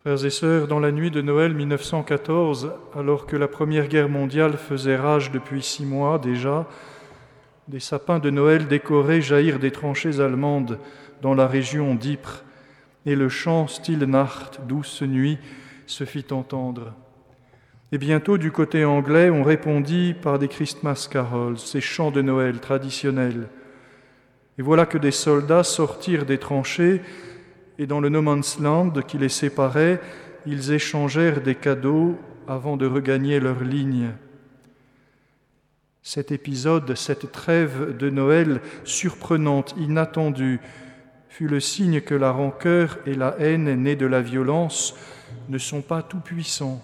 Frères et sœurs, dans la nuit de Noël 1914, alors que la Première Guerre mondiale faisait rage depuis 6 mois déjà, des sapins de Noël décorés jaillirent des tranchées allemandes dans la région d'Ypres, et le chant « Stille Nacht » douce nuit se fit entendre. Et bientôt, du côté anglais, on répondit par des Christmas carols, ces chants de Noël traditionnels. Et voilà que des soldats sortirent des tranchées, et dans le no man's land qui les séparait, ils échangèrent des cadeaux avant de regagner leur ligne. Cet épisode, cette trêve de Noël surprenante, inattendue, fut le signe que la rancœur et la haine nées de la violence ne sont pas tout-puissants.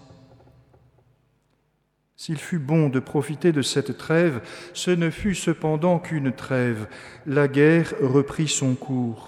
S'il fut bon de profiter de cette trêve, ce ne fut cependant qu'une trêve. La guerre reprit son cours.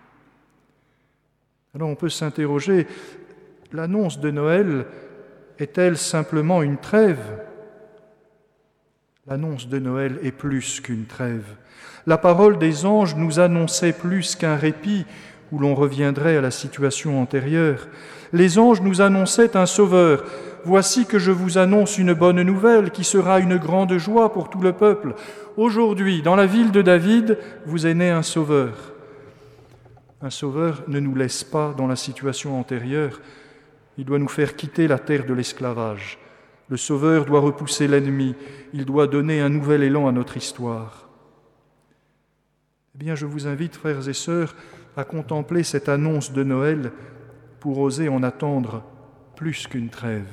Alors on peut s'interroger, l'annonce de Noël est-elle simplement une trêve ? L'annonce de Noël est plus qu'une trêve. La parole des anges nous annonçait plus qu'un répit où l'on reviendrait à la situation antérieure. Les anges nous annonçaient un sauveur. Voici que je vous annonce une bonne nouvelle qui sera une grande joie pour tout le peuple. Aujourd'hui, dans la ville de David, vous est né un sauveur. Un sauveur ne nous laisse pas dans la situation antérieure. Il doit nous faire quitter la terre de l'esclavage. Le sauveur doit repousser l'ennemi. Il doit donner un nouvel élan à notre histoire. Eh bien, je vous invite, frères et sœurs, à contempler cette annonce de Noël pour oser en attendre plus qu'une trêve.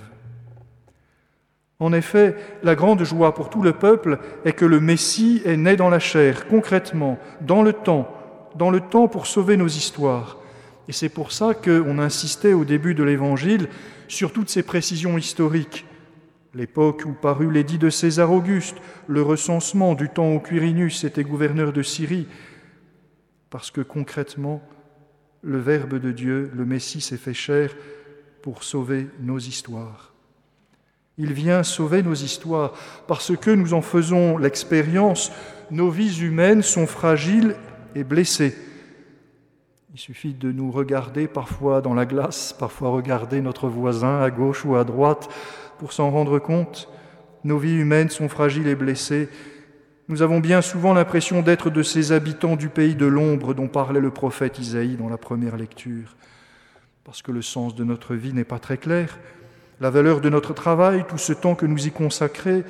En effet, la grande joie pour tout le peuple est que le Messie est né dans la chair, concrètement, dans le temps pour sauver nos histoires. Et c'est pour ça qu'on insistait au début de l'Évangile sur toutes ces précisions historiques. L'époque où parut l'édit de César Auguste, le recensement du temps où Quirinus était gouverneur de Syrie, parce que concrètement, le Verbe de Dieu, le Messie, s'est fait chair pour sauver nos histoires. Il vient sauver nos histoires parce que nous en faisons l'expérience, nos vies humaines sont fragiles et blessées. Il suffit de nous regarder parfois dans la glace, parfois regarder notre voisin à gauche ou à droite pour s'en rendre compte. Nos vies humaines sont fragiles et blessées. Nous avons bien souvent l'impression d'être de ces habitants du pays de l'ombre dont parlait le prophète Isaïe dans la première lecture, parce que le sens de notre vie n'est pas très clair. La valeur de notre travail, tout ce temps que nous y consacrons,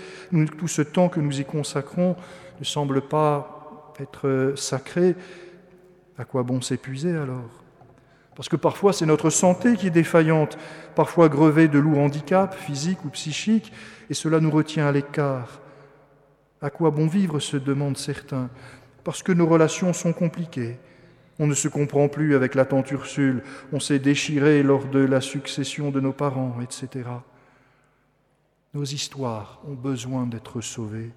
ne semble pas être sacré. À quoi bon s'épuiser alors ? Parce que parfois c'est notre santé qui est défaillante, parfois grevée de lourds handicaps physiques ou psychiques, et cela nous retient à l'écart. À quoi bon vivre, se demandent certains, parce que nos relations sont compliquées. On ne se comprend plus avec la tante Ursule, on s'est déchiré lors de la succession de nos parents, etc. Nos histoires ont besoin d'être sauvées.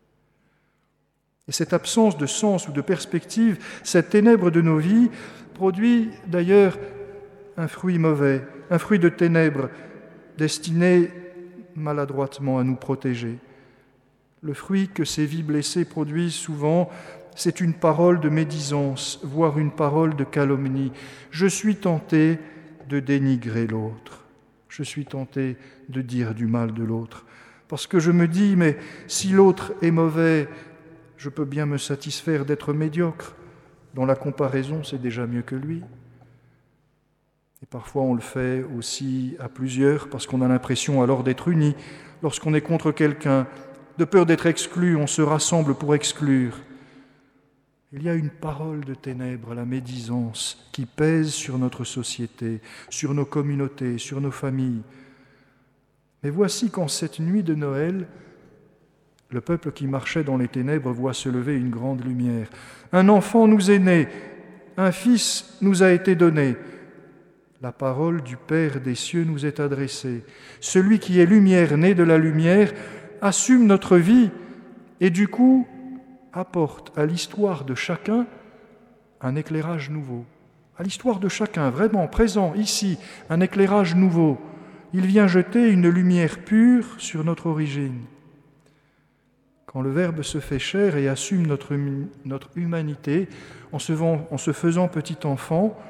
Et cette absence de sens ou de perspective, cette ténèbre de nos vies, produit d'ailleurs un fruit mauvais, un fruit de ténèbres, destiné maladroitement à nous protéger. Le fruit que ces vies blessées produisent souvent, c'est une parole de médisance, voire une parole de calomnie. Je suis tenté de dénigrer l'autre. Je suis tenté de dire du mal de l'autre. Parce que je me dis, mais si l'autre est mauvais, je peux bien me satisfaire d'être médiocre. Dans la comparaison, c'est déjà mieux que lui. Et parfois, on le fait aussi à plusieurs parce qu'on a l'impression alors d'être unis. Lorsqu'on est contre quelqu'un, de peur d'être exclu, on se rassemble pour exclure. Il y a une parole de ténèbres, la médisance, qui pèse sur notre société, sur nos communautés, sur nos familles. Mais voici qu'en cette nuit de Noël, le peuple qui marchait dans les ténèbres voit se lever une grande lumière. Un enfant nous est né, un fils nous a été donné. La parole du Père des cieux nous est adressée. Celui qui est lumière, né de la lumière, assume notre vie et du coup apporte à l'histoire de chacun un éclairage nouveau. À l'histoire de chacun, vraiment présent ici, un éclairage nouveau. Il vient jeter une lumière pure sur notre origine. Quand le Verbe se fait chair et assume notre humanité en se faisant petit enfant,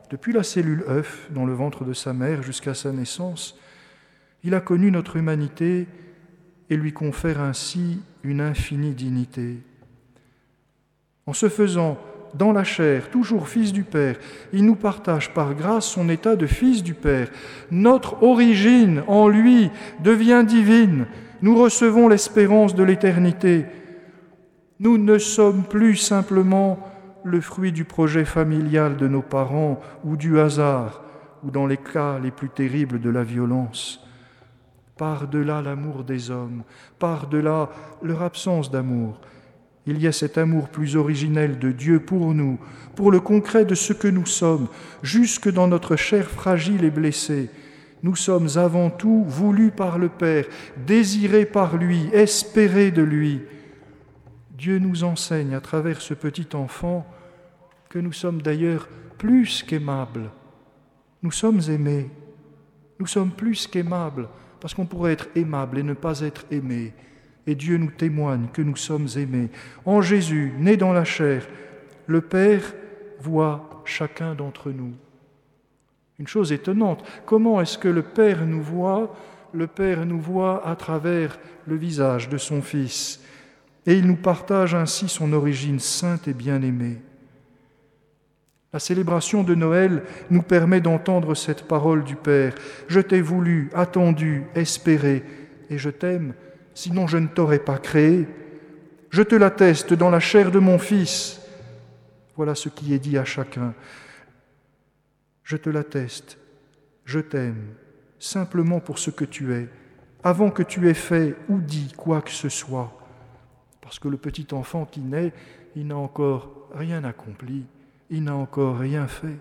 depuis la cellule œuf dans le ventre de sa mère jusqu'à sa naissance, il a connu notre humanité et lui confère ainsi une infinie dignité. En se faisant dans la chair, toujours fils du Père, il nous partage par grâce son état de fils du Père. Notre origine en lui devient divine. Nous recevons l'espérance de l'éternité. Nous ne sommes plus simplement le fruit du projet familial de nos parents ou du hasard, ou dans les cas les plus terribles de la violence. Par-delà l'amour des hommes, par-delà leur absence d'amour, il y a cet amour plus originel de Dieu pour nous, pour le concret de ce que nous sommes, jusque dans notre chair fragile et blessée. Nous sommes avant tout voulus par le Père, désirés par lui, espérés de lui. Dieu nous enseigne à travers ce petit enfant que nous sommes d'ailleurs plus qu'aimables. Nous sommes aimés. Nous sommes plus qu'aimables, parce qu'on pourrait être aimable et ne pas être aimé. Et Dieu nous témoigne que nous sommes aimés. En Jésus, né dans la chair, le Père voit chacun d'entre nous. Une chose étonnante, comment est-ce que le Père nous voit ? Le Père nous voit à travers le visage de son Fils. Et il nous partage ainsi son origine sainte et bien-aimée. La célébration de Noël nous permet d'entendre cette parole du Père. « Je t'ai voulu, attendu, espéré, et je t'aime, sinon je ne t'aurais pas créé. Je te l'atteste dans la chair de mon Fils. » Voilà ce qui est dit à chacun. Je te l'atteste, je t'aime, simplement pour ce que tu es, avant que tu aies fait ou dit quoi que ce soit. Parce que le petit enfant qui naît, il n'a encore rien accompli, il n'a encore rien fait.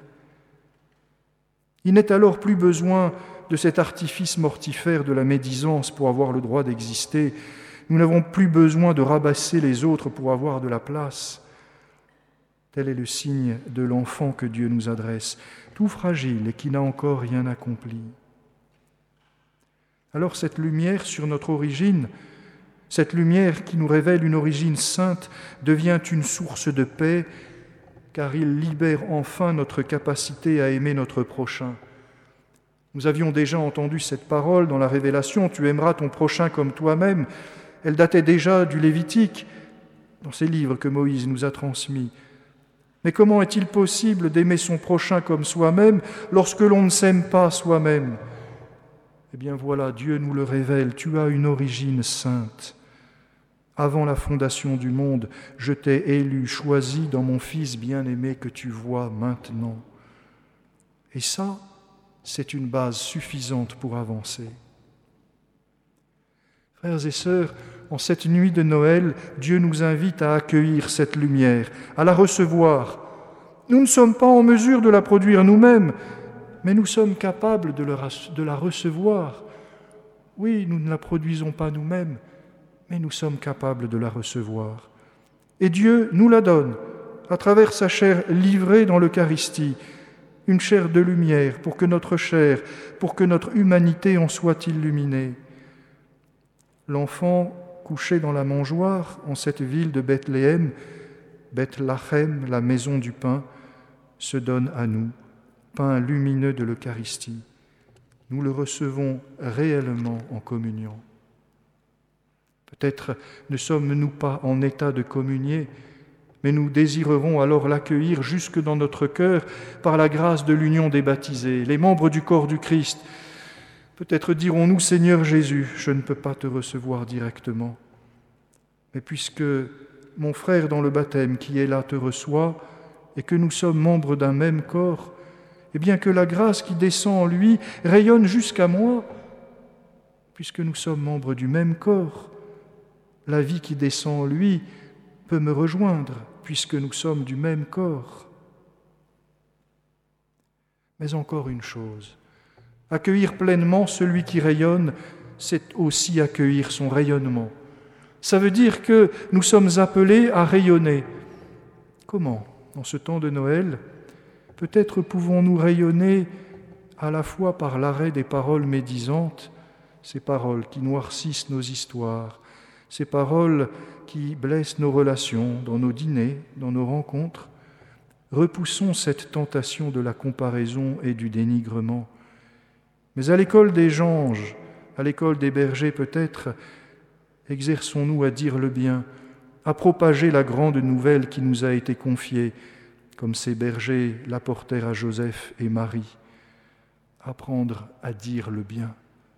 Il n'est alors plus besoin de cet artifice mortifère de la médisance pour avoir le droit d'exister. Nous n'avons plus besoin de rabasser les autres pour avoir de la place. Tel est le signe de l'enfant que Dieu nous adresse, tout fragile et qui n'a encore rien accompli. Alors cette lumière sur notre origine, cette lumière qui nous révèle une origine sainte, devient une source de paix, car il libère enfin notre capacité à aimer notre prochain. Nous avions déjà entendu cette parole dans la Révélation, « Tu aimeras ton prochain comme toi-même ». Elle datait déjà du Lévitique, dans ces livres que Moïse nous a transmis. Mais comment est-il possible d'aimer son prochain comme soi-même lorsque l'on ne s'aime pas soi-même ? Eh bien voilà, Dieu nous le révèle, tu as une origine sainte. Avant la fondation du monde, je t'ai élu, choisi dans mon Fils bien-aimé que tu vois maintenant. Et ça, c'est une base suffisante pour avancer. Frères et sœurs, en cette nuit de Noël, Dieu nous invite à accueillir cette lumière, à la recevoir. Nous ne sommes pas en mesure de la produire nous-mêmes, mais nous sommes capables de la recevoir. Oui, nous ne la produisons pas nous-mêmes, mais nous sommes capables de la recevoir. Et Dieu nous la donne, à travers sa chair livrée dans l'Eucharistie, une chair de lumière pour que notre chair, pour que notre humanité en soit illuminée. L'enfant couché dans la mangeoire en cette ville de Bethléem, Beth-Lachem, la maison du pain, se donne à nous, pain lumineux de l'Eucharistie. Nous le recevons réellement en communion. Peut-être ne sommes-nous pas en état de communier, mais nous désirerons alors l'accueillir jusque dans notre cœur par la grâce de l'union des baptisés, les membres du corps du Christ. Peut-être dirons-nous, Seigneur Jésus, je ne peux pas te recevoir directement, mais puisque mon frère dans le baptême qui est là te reçoit et que nous sommes membres d'un même corps, et bien que la grâce qui descend en lui rayonne jusqu'à moi, puisque nous sommes membres du même corps, la vie qui descend en lui peut me rejoindre, puisque nous sommes du même corps. Mais encore une chose, accueillir pleinement celui qui rayonne, c'est aussi accueillir son rayonnement. Ça veut dire que nous sommes appelés à rayonner. Comment ? En ce temps de Noël, peut-être pouvons-nous rayonner à la fois par l'arrêt des paroles médisantes, ces paroles qui noircissent nos histoires, ces paroles qui blessent nos relations dans nos dîners, dans nos rencontres, repoussons cette tentation de la comparaison et du dénigrement. Mais à l'école des anges, à l'école des bergers peut-être, exerçons-nous à dire le bien, à propager la grande nouvelle qui nous a été confiée, comme ces bergers l'apportèrent à Joseph et Marie. Apprendre à dire le bien.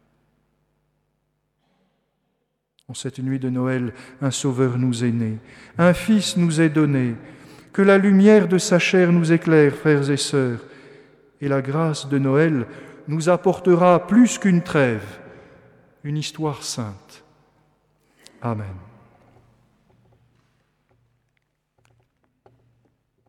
En cette nuit de Noël, un Sauveur nous est né, un Fils nous est donné, que la lumière de sa chair nous éclaire, frères et sœurs, et la grâce de Noël nous apportera plus qu'une trêve, une histoire sainte. Amen.